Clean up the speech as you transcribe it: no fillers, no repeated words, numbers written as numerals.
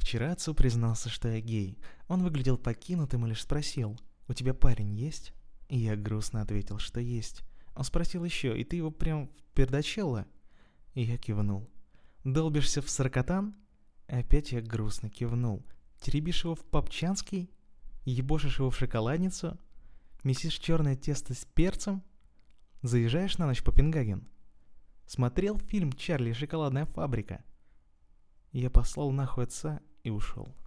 Вчера отцу признался, что я гей. Он выглядел покинутым и лишь спросил: «У тебя парень есть?» И я грустно ответил, что есть. Он спросил еще: «И ты его прям впердачела?» И я кивнул. «Долбишься в сорокотан?» Опять я грустно кивнул. «Теребишь его в попчанский? Ебошишь его в шоколадницу? Месишь черное тесто с перцем? Заезжаешь на ночь в Копенгаген? Смотрел фильм «Чарли и шоколадная фабрика»?» Я послал нахуй отца и ушел.